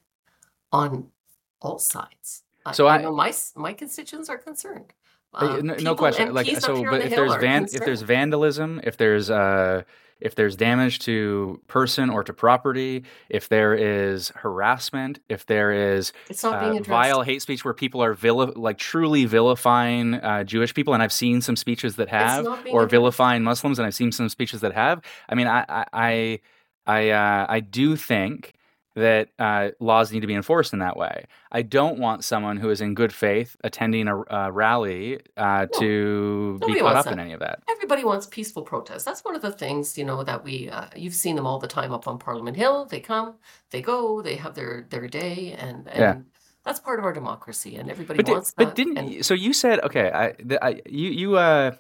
on all sides. I, so I I know my my constituents are concerned. Uh, Uh, No, no people, question. Like M Ps up so, here on but the if Hill there's are van, if there's concerned. vandalism, if there's uh, if there's damage to person or to property, if there is harassment, if there is It's not uh, being vile addressed. hate speech where people are vili- like truly vilifying uh, Jewish people, and I've seen some speeches that It's have, not being or addressed. vilifying Muslims, and I've seen some speeches that have. I mean, I I I I, uh, I do think that uh, laws need to be enforced in that way. I don't want someone who is in good faith attending a, a rally uh, No, to be nobody caught wants up in that. any of that. Everybody wants peaceful protests. That's one of the things, you know, that we uh, you've seen them all the time up on Parliament Hill. They come, they go, they have their their day, and Yeah, and that's part of our democracy, and everybody but di- wants but that. didn't And you, so you said okay? I, the, I you you uh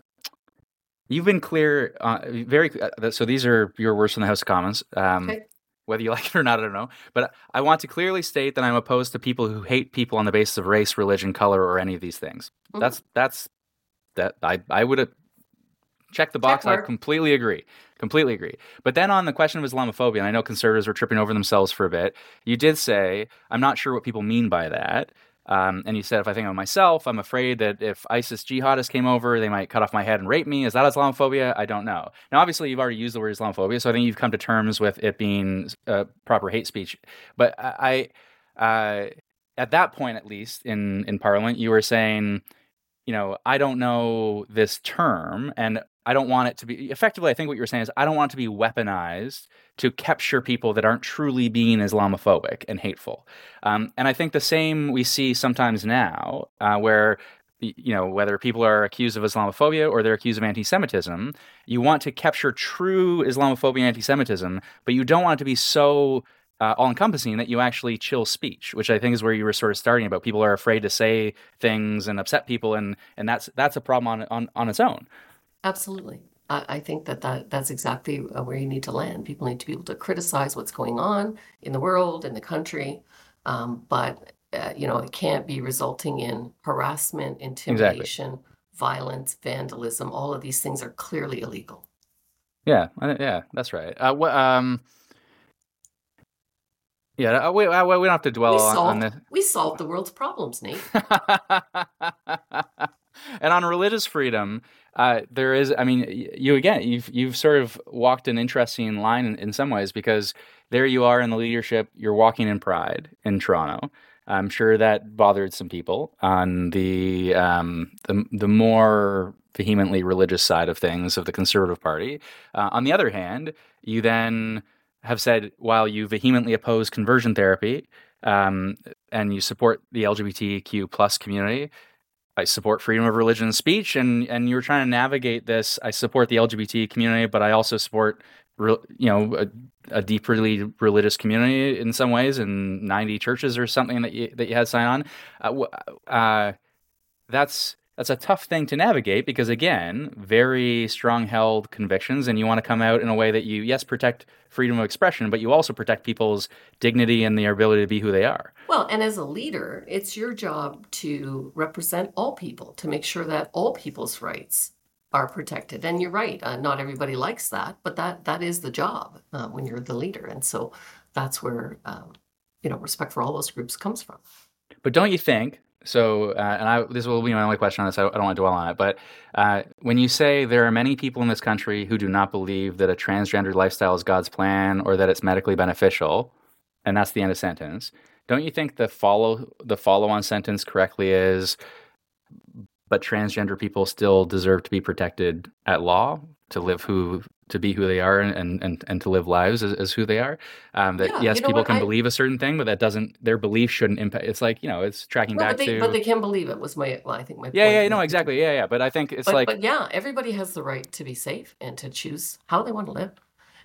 you've been clear, uh, very. Uh, so these are your words from the House of Commons. Um, okay, whether you like it or not, I don't know. But I want to clearly state that I'm opposed to people who hate people on the basis of race, religion, color, or any of these things. mhm. That's that's that I I would have checked the Check box. I mark. completely agree. Completely agree. But then on the question of Islamophobia, and I know conservatives were tripping over themselves for a bit, you did say, I'm not sure what people mean by that. Um, and you said, if I think of myself, I'm afraid that if ISIS jihadists came over, they might cut off my head and rape me. Is that Islamophobia? I don't know. Now, obviously, you've already used the word Islamophobia, so I think you've come to terms with it being uh, proper hate speech. But I, uh, at that point, at least in in Parliament, you were saying, you know, I don't know this term, and I don't want it to be effectively. I think what you're saying is I don't want it to be weaponized to capture people that aren't truly being Islamophobic and hateful. Um, and I think the same we see sometimes now, uh, where you know whether people are accused of Islamophobia or they're accused of anti-Semitism, you want to capture true Islamophobia and anti-Semitism, but you don't want it to be so uh, all-encompassing that you actually chill speech, which I think is where you were sort of starting about. People are afraid to say things and upset people, and and that's that's a problem on on on its own. Absolutely. I, I think that, that that's exactly uh, where you need to land. People need to be able to criticize what's going on in the world, in the country, um, but uh, you know, it can't be resulting in harassment, Exactly. intimidation, violence, vandalism. All of these things are clearly illegal. Yeah. I- Yeah. That's right. Uh, wh- um. Yeah. Uh, we uh, we don't have to dwell We on, on solved this. we solved the world's problems, Nate. And on religious freedom, uh, there is. I mean, y- you again. You've you've sort of walked an interesting line in, in some ways because there you are in the leadership. You're walking in pride in Toronto. I'm sure that bothered some people on the um, the the more vehemently religious side of things of the Conservative Party. Uh, on the other hand, you then have said while you vehemently oppose conversion therapy um, and you support the L G B T Q plus community, I support freedom of religion and speech, and and you're trying to navigate this. I support the L G B T community, but I also support, you know, a, a deeply religious community in some ways, and ninety churches or something that you that you had sign on. Uh, uh, that's that's a tough thing to navigate because again, very strong held convictions, and you want to come out in a way that you yes protect freedom of expression, but you also protect people's dignity and their ability to be who they are. Well, and as a leader, it's your job to represent all people, to make sure that all people's rights are protected. And you're right, uh, not everybody likes that, but that that is the job uh, when you're the leader. And so that's where um, you know respect for all those groups comes from. But don't you think? So, uh, and I, this will be my only question on this. I, I don't want to dwell on it. But uh, when you say there are many people in this country who do not believe that a transgendered lifestyle is God's plan or that it's medically beneficial, and that's the end of sentence, don't you think the follow the follow on sentence correctly is, but transgender people still deserve to be protected at law to live who to be who they are and and, and to live lives as, as who they are. Um, that Yeah, yes, you know people what? can I believe a certain thing, but that doesn't their belief shouldn't impact. It's like you know, it's tracking well, but back they but to they can believe it was my well, I think my yeah, point yeah, in no, making. exactly, yeah, yeah. But I think it's But like but yeah, everybody has the right to be safe and to choose how they want to live.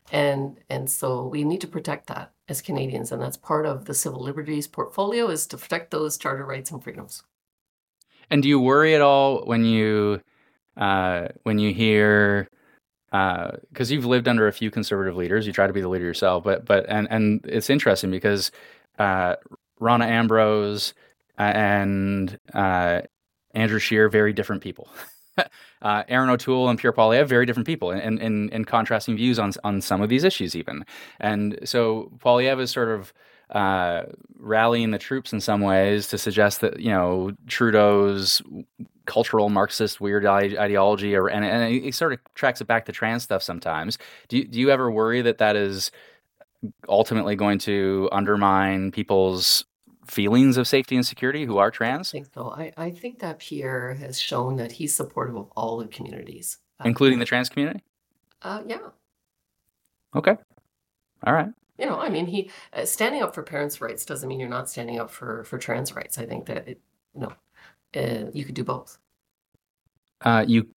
And and so we need to protect that as Canadians, and that's part of the civil liberties portfolio is to protect those charter rights and freedoms. And do you worry at all when you uh, when you hear because uh, you've lived under a few conservative leaders, you try to be the leader yourself, but but and and it's interesting because uh, Rona Ambrose and uh, Andrew Scheer, very different people. uh, Aaron O'Toole and Pierre Poilievre, very different people, and in, in, in contrasting views on on some of these issues, even. And so Poilievre is sort of uh, rallying the troops in some ways to suggest that you know Trudeau's cultural Marxist weird ideology, or and, and it sort of tracks it back to trans stuff sometimes. Do you, do you ever worry that that is ultimately going to undermine people's feelings of safety and security who are trans? I think so. I, I think that Pierre has shown that he's supportive of all the communities. Uh, Including the trans community? Uh, yeah. Okay. All right. You know, I mean, he uh, standing up for parents' rights doesn't mean you're not standing up for, for trans rights. I think that, it, you know, uh, you could do both. Uh, you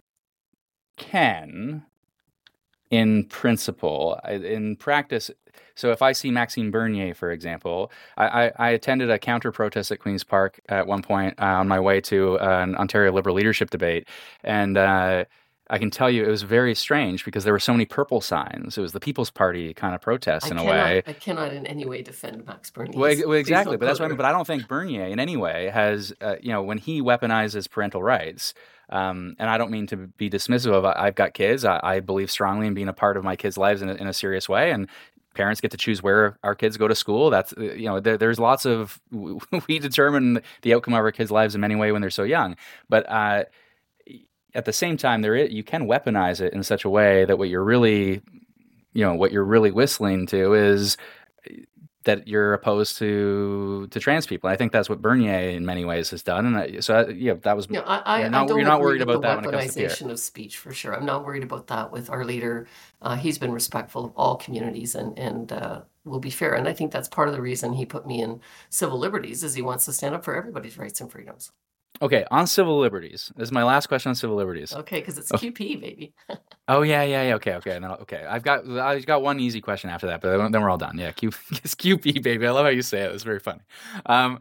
can, in principle. In practice, so if I see Maxime Bernier, for example, I, I, I attended a counter protest at Queen's Park at one point uh, on my way to uh, an Ontario Liberal leadership debate, and uh, I can tell you it was very strange because there were so many purple signs. It was the People's Party kind of protest I in a cannot, way. I cannot in any way defend Max Bernier. Well, well, exactly, but that's what I mean. But I don't think Bernier in any way has, uh, you know, when he weaponizes parental rights, um, and I don't mean to be dismissive of. I've got kids. I, I believe strongly in being a part of my kids' lives in a, in a serious way, and parents get to choose where our kids go to school. That's you know, there, there's lots of we determine the outcome of our kids' lives in many ways when they're so young, but. Uh, At the same time, there is, you can weaponize it in such a way that what you're really, you know, what you're really whistling to is that you're opposed to to trans people. I think that's what Bernier in many ways has done, and I, so I, yeah, that was. No, I, I, You're not, I don't you're not agree worried with about the that when it comes to Pierre. weaponization of speech for sure. I'm not worried about that with our leader. Uh, he's been respectful of all communities and and uh, will be fair. And I think that's part of the reason he put me in civil liberties is he wants to stand up for everybody's rights and freedoms. Okay, on civil liberties. This is my last question on civil liberties. Okay, because it's oh. Q P, baby. Oh yeah, yeah, yeah. Okay, okay, then, okay. I've got I've got one easy question after that, but then we're all done. Yeah, Q, it's Q P, baby. I love how you say it. It's very funny. Um,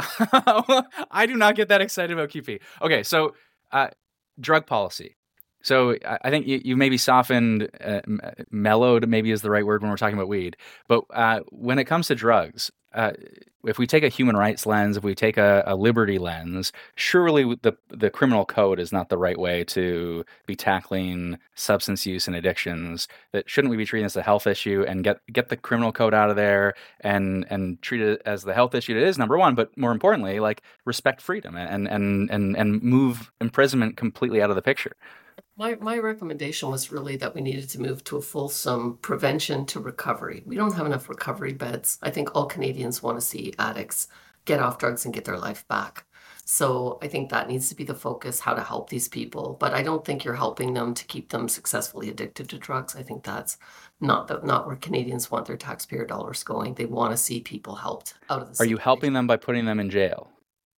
I do not get that excited about Q P. Okay, so uh, drug policy. So I think you, you maybe softened, uh, mellowed maybe is the right word when we're talking about weed. But uh, when it comes to drugs, uh, if we take a human rights lens, if we take a, a liberty lens, surely the the criminal code is not the right way to be tackling substance use and addictions. That shouldn't we be treating this as a health issue and get get the criminal code out of there and and treat it as the health issue it is, number one, but more importantly, like respect freedom and and and and move imprisonment completely out of the picture. My my recommendation was really that we needed to move to a fulsome prevention to recovery. We don't have enough recovery beds. I think all Canadians want to see addicts get off drugs and get their life back. So I think that needs to be the focus, how to help these people. But I don't think you're helping them to keep them successfully addicted to drugs. I think that's not the, not where Canadians want their taxpayer dollars going. They want to see people helped out of the situation. Are you helping them by putting them in jail?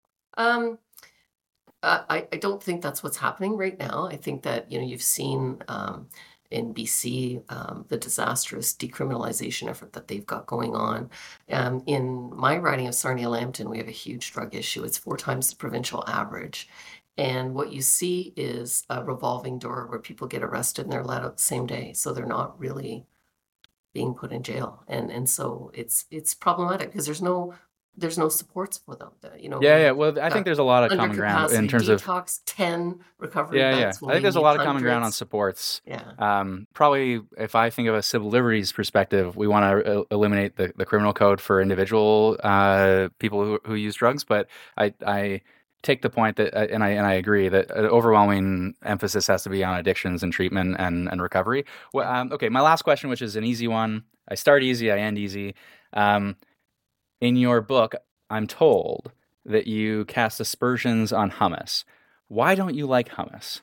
Um. Uh, I, I don't think that's what's happening right now. I think that, you know, you've seen um, in B C um, the disastrous decriminalization effort that they've got going on. Um, in my riding of Sarnia-Lambton, we have a huge drug issue. It's four times the provincial average. And what you see is a revolving door where people get arrested and they're let out the same day. So they're not really being put in jail. And and so it's it's problematic because there's no there's no supports for them. You know. Yeah, yeah. Well, I think there's a lot of common ground in terms of detox, ten recovery. Yeah, yeah. I think there's a lot of common ground on hundreds. supports. Yeah. Um, probably, if I think of a civil liberties perspective, we want to eliminate the, the criminal code for individual uh, people who, who use drugs. But I, I take the point that, and I and I agree that an overwhelming emphasis has to be on addictions and treatment and and recovery. Well, um, okay, my last question, which is an easy one. I start easy, I end easy. Um, In your book, I'm told that you cast aspersions on hummus. Why don't you like hummus?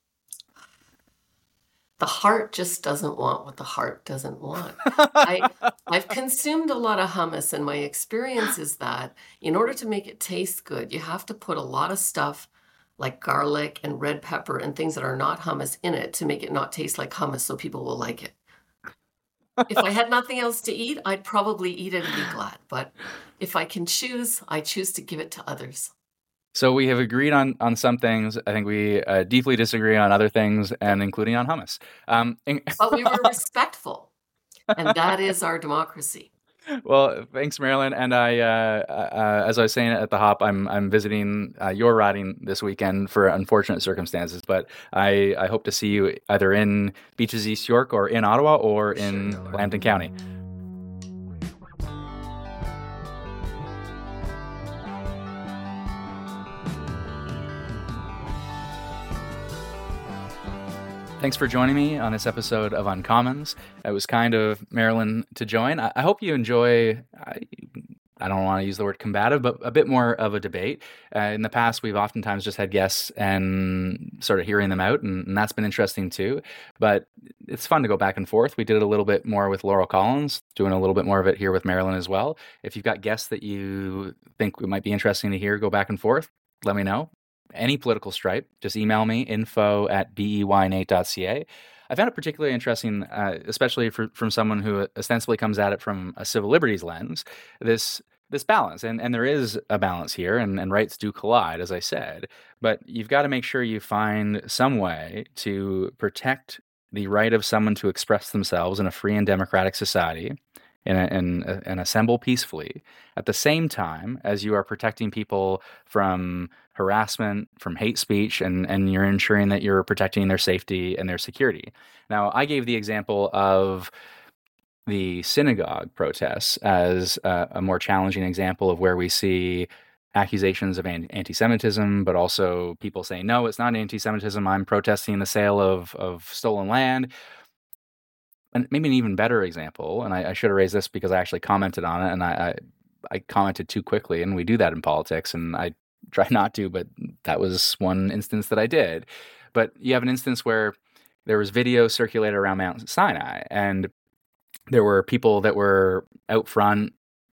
The heart just doesn't want what the heart doesn't want. I, I've consumed a lot of hummus, and my experience is that in order to make it taste good, you have to put a lot of stuff like garlic and red pepper and things that are not hummus in it to make it not taste like hummus so people will like it. If I had nothing else to eat, I'd probably eat it and be glad. But if I can choose, I choose to give it to others. So we have agreed on on some things. I think we uh, deeply disagree on other things, and including on hummus. Um, in- But we were respectful, and that is our democracy. well, thanks, Marilyn. And I, uh, uh, as I was saying at the hop, I'm I'm visiting uh, your riding this weekend for unfortunate circumstances. But I I hope to see you either in Beaches East York or in Ottawa or in Sure. Lambton County. Thanks for joining me on this episode of Uncommons. It was kind of Marilyn to join. I, I hope you enjoy. I, I don't want to use the word combative, but a bit more of a debate. Uh, in the past, we've oftentimes just had guests and sort of hearing them out, and, and that's been interesting too. But it's fun to go back and forth. We did it a little bit more with Laurel Collins, doing a little bit more of it here with Marilyn as well. If you've got guests that you think it might be interesting to hear, go back and forth, let me know. Any political stripe, just email me, info at beynate dot c a. I found it particularly interesting, uh, especially for, from someone who ostensibly comes at it from a civil liberties lens, this this balance. And, and there is a balance here, and, and rights do collide, as I said. But you've got to make sure you find some way to protect the right of someone to express themselves in a free and democratic society and, and, and assemble peacefully at the same time as you are protecting people from harassment, from hate speech, and, and you're ensuring that you're protecting their safety and their security. Now, I gave the example of the synagogue protests as a, a more challenging example of where we see accusations of anti-Semitism, but also people saying, no, it's not anti-Semitism, I'm protesting the sale of, of stolen land. And maybe an even better example, and I, I should have raised this because I actually commented on it, and I, I, I commented too quickly, and we do that in politics, and I try not to, but that was one instance that I did. But you have an instance where there was video circulated around Mount Sinai, and there were people that were out front,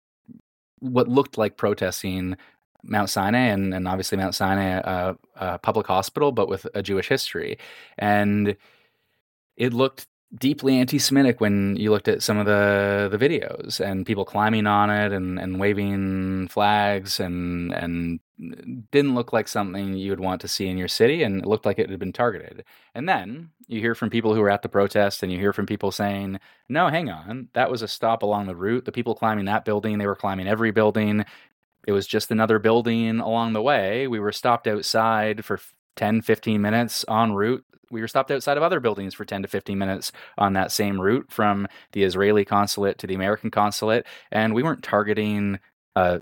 what looked like protesting Mount Sinai, and, and obviously Mount Sinai, a, a public hospital, but with a Jewish history. And it looked deeply anti-Semitic when you looked at some of the the videos and people climbing on it and, and waving flags and and didn't look like something you would want to see in your city, and it looked like it had been targeted. And then you hear from people who were at the protest, and you hear from people saying, no, hang on, that was a stop along the route. The people climbing that building, they were climbing every building. It was just another building along the way. We were stopped outside for ten, fifteen minutes en route. We were stopped outside of other buildings for ten to fifteen minutes on that same route from the Israeli consulate to the American consulate. And we weren't targeting a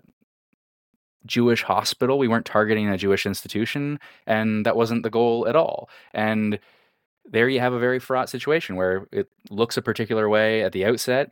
Jewish hospital. We weren't targeting a Jewish institution. And that wasn't the goal at all. And there you have a very fraught situation where it looks a particular way at the outset.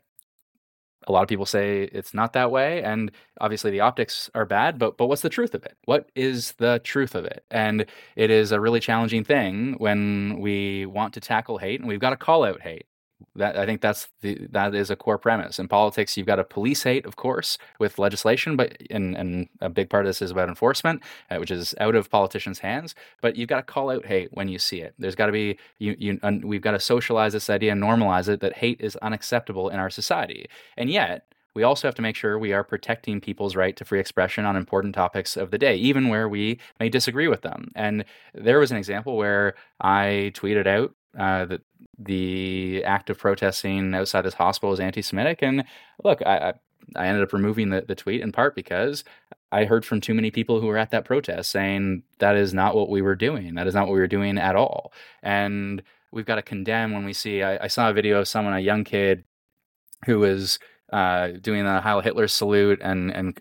A lot of people say it's not that way, and obviously the optics are bad, but but what's the truth of it? What is the truth of it? And it is a really challenging thing when we want to tackle hate, and we've got to call out hate. That I think that's the that is a core premise. In politics, you've got to police hate, of course, with legislation, but and and a big part of this is about enforcement, uh, which is out of politicians' hands. But you've got to call out hate when you see it. There's got to be you you and we've got to socialize this idea and normalize it that hate is unacceptable in our society. And yet, we also have to make sure we are protecting people's right to free expression on important topics of the day, even where we may disagree with them. And there was an example where I tweeted out uh, that the act of protesting outside this hospital is anti-Semitic. And look, I, I ended up removing the, the tweet in part because I heard from too many people who were at that protest saying that is not what we were doing. That is not what we were doing at all. And we've got to condemn when we see, I, I saw a video of someone, a young kid, who was uh, doing the Heil Hitler salute and, and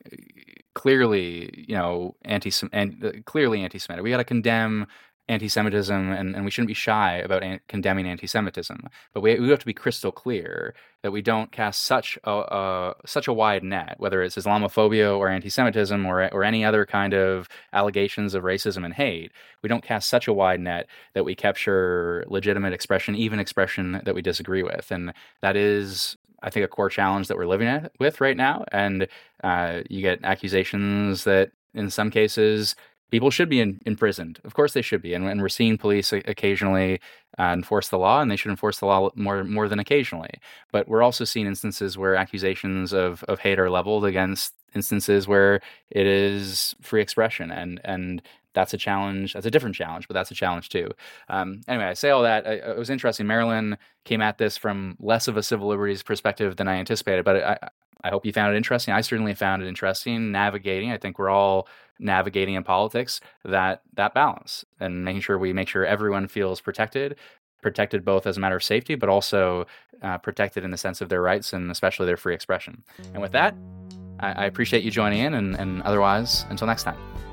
clearly, you know, anti and clearly anti-Semitic. We got to condemn anti-Semitism, and, and we shouldn't be shy about an- condemning anti-Semitism. But we, we have to be crystal clear that we don't cast such a uh, such a wide net, whether it's Islamophobia or anti-Semitism or or any other kind of allegations of racism and hate. We don't cast such a wide net that we capture legitimate expression, even expression that we disagree with, and that is, I think, a core challenge that we're living at, with right now. And uh, you get accusations that in some cases people should be in, imprisoned. Of course they should be. And, and we're seeing police occasionally uh, enforce the law, and they should enforce the law more more than occasionally. But we're also seeing instances where accusations of, of hate are leveled against instances where it is free expression. And, and that's a challenge. That's a different challenge, but that's a challenge too. Um, anyway, I say all that. I, it was interesting. Marilyn came at this from less of a civil liberties perspective than I anticipated, but I, I hope you found it interesting. I certainly found it interesting navigating. I think we're all navigating in politics that that balance and making sure we make sure everyone feels protected, protected both as a matter of safety, but also uh, protected in the sense of their rights and especially their free expression. And with that, I, I appreciate you joining in, and, and otherwise, until next time.